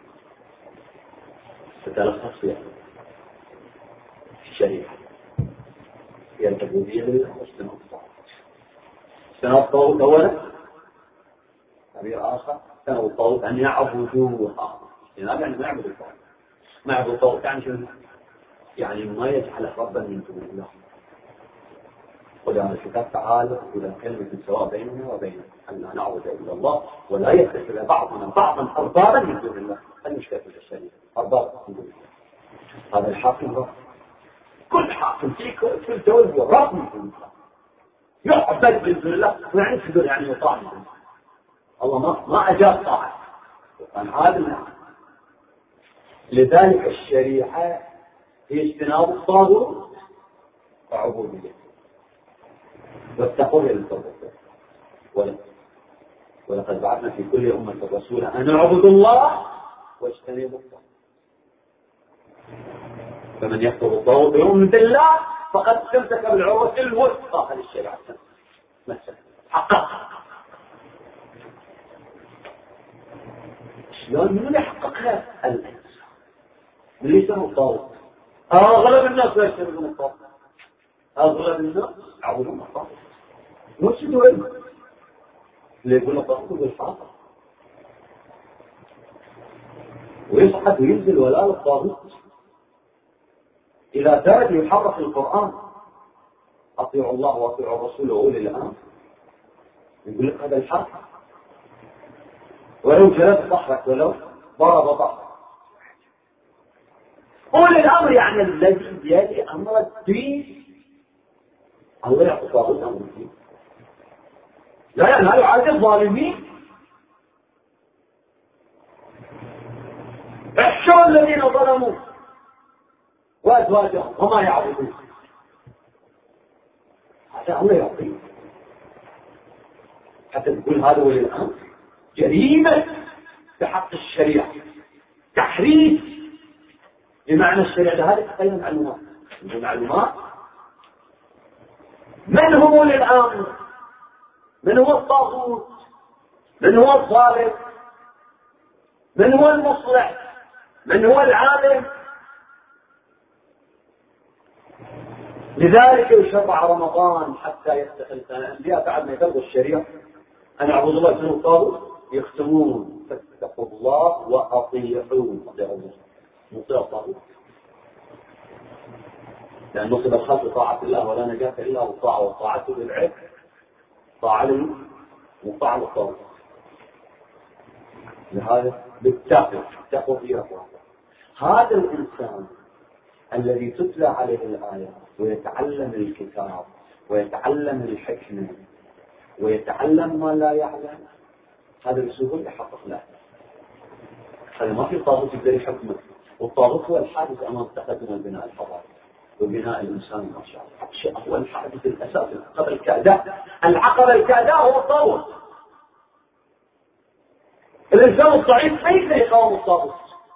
تتلخص فيها الشريعة، هي العبودية لله واجتناب الطاغوت. اجتناب الطاغوت أولا، تعبير آخر اجتناب الطاغوت أن يعبدوها. اجتناب يعني ما يعبد الطاغوت، ما يعبد الطاغوت يعني شنو؟ يعني ما يجعل ربا من دون الله. قل الكتاب تعالى إلى كلمة سواء بيننا وبين أن لا نعبد إلا الله ولا يتخذ بعضنا بعضا أربابا من دون الله. المشكلة في الشريعة أرباب من دون الله. هذا الحاكم رب، كل حاكم في كل دولة رب من دون الله، يعبد من دون الله ويعني يعتبر يعني يطاع من دون الله. الله ما ما أجاب طاعة وكان عادل. لذلك الشريعة هي اجتناب الطاغوت وعبودية واتقوا للتوبة. ولا ولقد بعثنا في كل أمة رسولا أن اعبدوا الله واجتنبوا الطاغوت. فمن يكفر الطاغوت ويؤمن بالله فقد استمسك بالعروة الوثقى للشريعة مثلا حققها. شلون من يحققها؟ الإنسان من يسمى الطاغوت. أغلب الناس لا يسمون الطاغوت، أغلب الناس يعبدون الطاغوت. مسجد علم اللي يقول الطاغوت بالحاضر ويصعد وينزل ولاء الطاغوت إلى درجة يحرف القرآن أطيعوا الله وأطيعوا الرسول وأولي الأمر. يقول لك هذا الحق ولو جلب ظهرك ولو ضرب ظهرك. أولي الأمر يعني الذي بيده أمر الدين. الله يعطي طاغوت أمر الدين، لا ينال عهد الظالمين. احشروا الذين ظلموا وأزواجهم وما يعبدون. هذا الله يعطيه حتى تقول هذا ولي الأمر. جريمة بحق الشريعة، تحريف بمعنى الشريعة هذه تقيم معلومات. المعلومات من هم أولي الأمر؟ من هو الطاغوت؟ من هو الظالم؟ من هو المصلح؟ من هو العالم؟ لذلك يشرع رمضان حتى يستخلص الأنبياء بعد ما يبلغوا الشريعة أن أعبد الله سبحانه وتعالى يختمون فاتقوا الله وأطيعون. أطيعوا الله مطيع الطاغوت، لأن نصب الخلق طاعة الله ولا نجاة إلا بالطاعة، وطاعته بالعلم طاعة له وطاعة للطاغوت. لهذا بالتقوى التقوى في رفعه. هذا الإنسان الذي تتلى عليه الآيات ويتعلم الكتاب ويتعلم الحكمة ويتعلم ما لا يعلم، هذا بسهولة يحقق له. هذا ما في طاغوت يقدر يحكمه، والطاغوت هو الحادث أمام تقدم البناء الحضاري وبناء الإنسان ما شاء الله. الشيء هو الحادث الأساسي، العقبة الكادحة. العقبة الكادحة هو الطاغوت. الإنسان الضعيف ما يقدر يقاوم الطاغوت.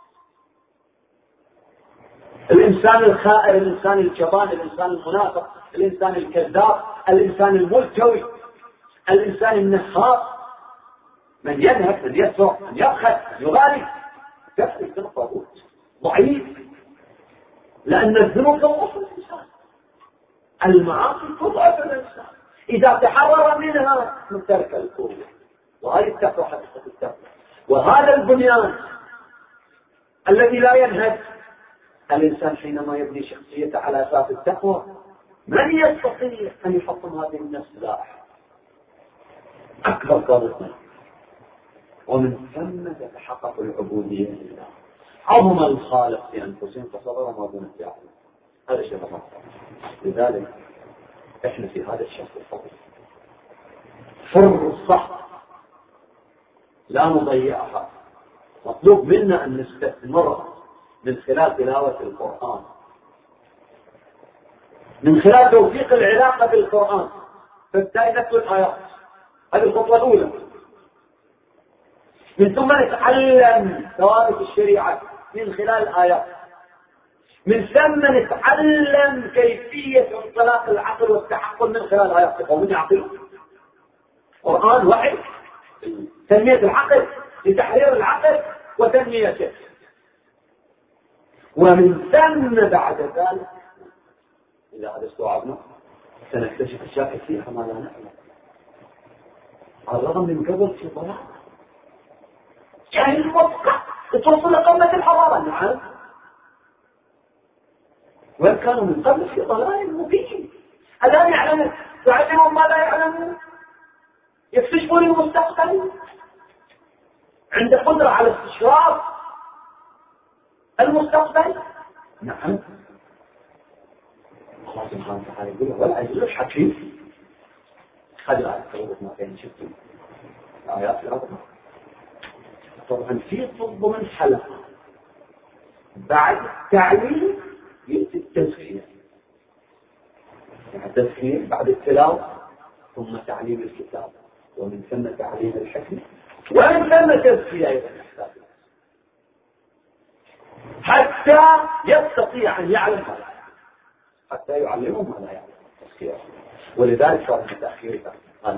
الإنسان الخائر، الإنسان الجبان، الإنسان المنافق، الإنسان الكذاب، الإنسان الملتوي، الإنسان النهاب، من ينهب، من يسرق، من يبخل، من يغالي، يفعل من الطاغوت. ضعيف، لأن الذنوب تضعف الإنسان، المعاصي تضعف الإنسان. إذا تحرر منها من ترك القوة. وهذه التقوى حقيقة التقوى. وهذا البنيان الذي لا ينهد. الإنسان حينما يبني شخصيته على أساس التقوى من يستطيع أن يحطم هذه النفس لا أحد. أكبر ضرورة. ومن ثم تتحقق العبودية لله. عظم الخالق في أنفسهم فصبر ما دون الفعل. هذا شيء مهم. لذلك إحنا في هذا الشهر الفضل فرصة لا نضيعها. مطلوب منا أن نستثمرها من خلال تلاوة القرآن، من خلال توفيق العلاقة بالقرآن. فابتدأ نتلو الآيات، هذه الخطوة الأولى. من ثم نتعلم ثوابت الشريعة من خلال الآيات. من ثم نتعلم كيفية انطلاق العقل والتحقق من خلال الآيات. قوم يعقلون. القرآن وحي تنمية العقل، لتحرير العقل وتنميته. ومن ثم بعد ذلك إذا هذا استوعبنا سنكتشف أشياء كثيرة ما لا نعلم. على الرغم من قبل في ضلال، يعني الموقع توصل لقمة الحضارة. نعم، وإن كانوا من قبل في ضلال مبين. الآن يعلمون، يعلمون ما لا يعلمون، يكتشفون المستقبل، عنده قدرة على استشراف المستقبل. نعم، الله سبحانه وتعالى يقول ولا يجوز حكيم. هذه الآيات تقول ما كان شفتم الآيات في ربنا. طبعا في ضمن حلقة بعد التعليم يأتي التزكية. يعني التزكية بعد التلاوة ثم تعليم الكتاب، ومن ثم تعليم الحكمة، ومن ثم تزكية أيضا حتى يستطيع أن يعلم ما لا يعلم، حتى يعلمه ما لا يعلم. تزكية. ولذلك صار في تأخير قال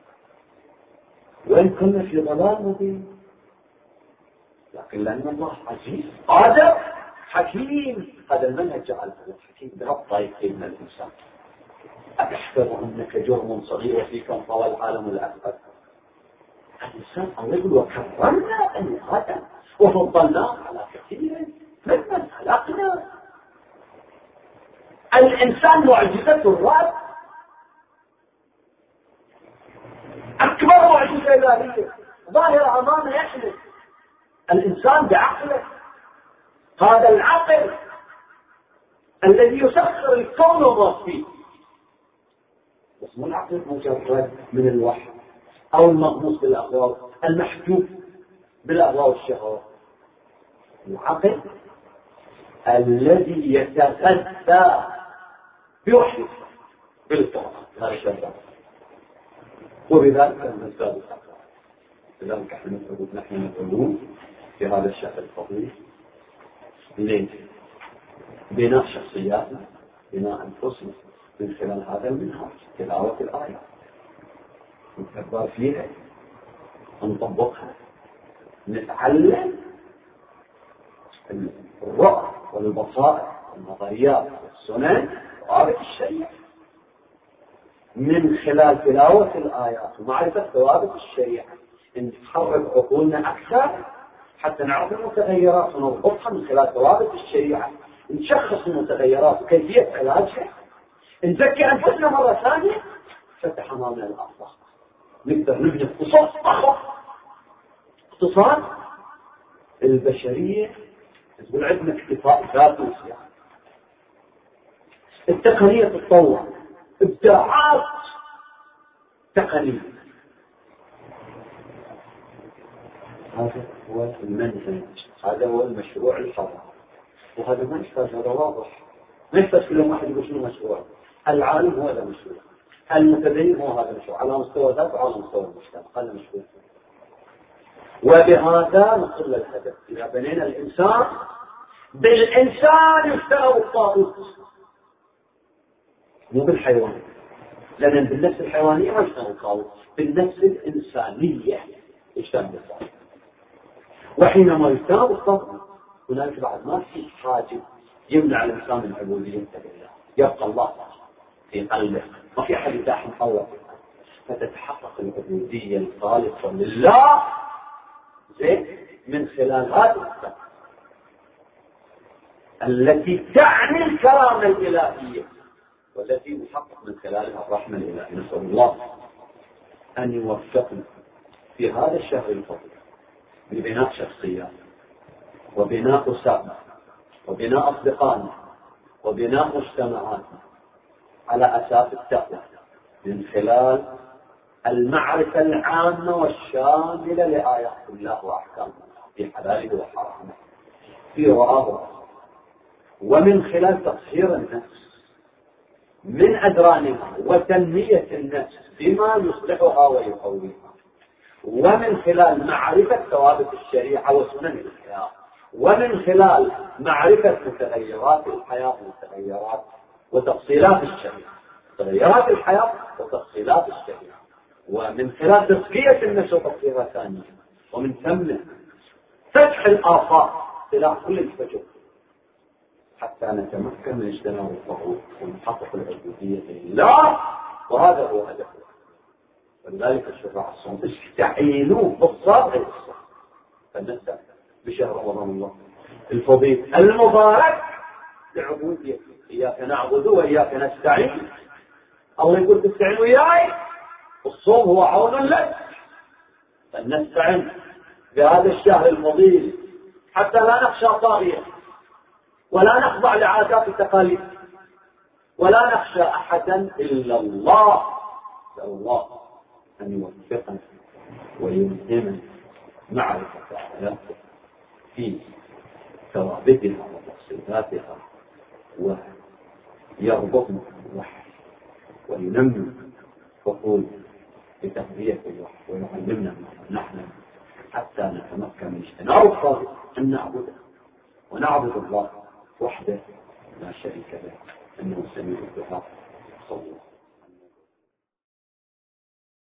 وإن كنا في ضلال مبين، لكن لأن الله عزيز قادر حكيم. هذا المنهج جعل الحكيم بربط يقين من الإنسان. أتحسب أنك جرم صغير وفيك انطوى العالم الأكبر. الإنسان أول وكرمنا بني آدم وفضلناه على كثير ممن خلقنا. الإنسان معجزة الرب، أكبر معجزة إلهية ظاهرة أمامه يحدث. الإنسان بعقله، هذا العقل الذي يسخر الكون وما فيه. بس مو العقل مجرد من الوحي أو المغموس بالأغراض، المحجوب بالأغراض والشهوات. العقل الذي يتغذى بوحي بالقرآن. هذا الشيء. وبذلك نزداد التقوى. لذلك نحن نحن نقولون في هذا الشهر الفضيل ليه؟ بناء شخصياتنا، بناء أنفسنا من خلال هذا المنهاج، تلاوة الآية، نتكبر فيها، نطبقها، نتعلم الرؤى والبصائر والنظريات والسنن وثوابت الشريعة من خلال تلاوة الآيات ومعرفة ثوابت الشريعة، إن تحرك عقولنا أكثر حتى نعرف المتغيرات ونضبطها من خلال ثوابت الشريعة، نشخص المتغيرات وكيفية علاجها، نزكي أنفسنا مرة ثانية، فتح أمامنا الآفاق، نقدر نبني اقتصاد ضخم، اقتصاد البشرية تقول عندنا اكتفاء ذاتي يعني. التقنية تتطور، ابداعات تقنية، هذا هو المنهج، هذا هو المشروع الحضاري، وهذا ما يحتاج، هذا واضح، ما يحتاج كل واحد يقول شنو مشروع. العالم هو هذا مشروع، المتدين هو هذا مشروع، على مستوى ذات وعلى مستوى المجتمع هذا مشروع. وبهذا نصل للهدف، إذا بنينا الإنسان بالإنسان يشتغل الطاغوت مو بالحيوان، لأن بالنفس الحيوانية ما يشتغل الطاغوت، بالنفس الإنسانية يشتغل الطاغوت. وحينما يشتغل الطاغوت هناك بعد ما في حاجة يمنع الإنسان من عبوديته لله، يبقى الله في قلبه، ما في أحد يتاح مطور، فتتحقق العبودية الخالصة لله زين من خلال هذه الصفة التي تعني الكرامة الإلهية والتي نحقق من خلالها الرحمة الإلهية. نسأل الله أن يوفقنا في هذا الشهر الفضيل ببناء شخصيات وبناء أسرنا وبناء أصدقائنا وبناء مجتمعاتنا على أساس التقوى من خلال المعرفة العامة والشاملة لآيات الله وأحكامه في حلاله وحرامه في رآه، ومن خلال تطهير النفس من أدرانها وتنمية النفس بما يصلحها ويقويها، ومن خلال معرفة ثوابت الشريعة وسنن الحياة، ومن خلال معرفة متغيرات الحياة ومتغيرات وتفصيلات الشريعة، متغيرات الحياة وتفصيلات الشريعة، ومن خلال تزكية النفس وتطهيرها ثانيا، ومن ثم فتح الآفاق سلاح كل الفجر حتى نتمكن من اجتناب الطاغوت ونحقق العبودية لله، وهذا هو هدفه. ولذلك الشرع الصوم استعينوا بالصبر والصبر، فنبدأ بشهر رمضان الله الفضيل المبارك لعبودية، إياك نعبد وإياك نستعين. الله يقول تستعين وياي، الصوم هو عون لك، فنستعين بهذا الشهر الفضيل حتى لا نخشى طاغية ولا نخضع لعادات التقاليد ولا نخشى أحدا إلا الله. نسأل الله أن يوفقنا ويلهمنا معرفة آياته في ثوابتها وتفصيلاتها، ويربطنا بالوحي وينمي فقول بتغذية الوحي ويعلمنا ما نحن حتى نتمكن من اجتناب الطاغوت أن نعبده ونعبد الله وحده لا شريك له، إنه سميع الدعاء. صلى الله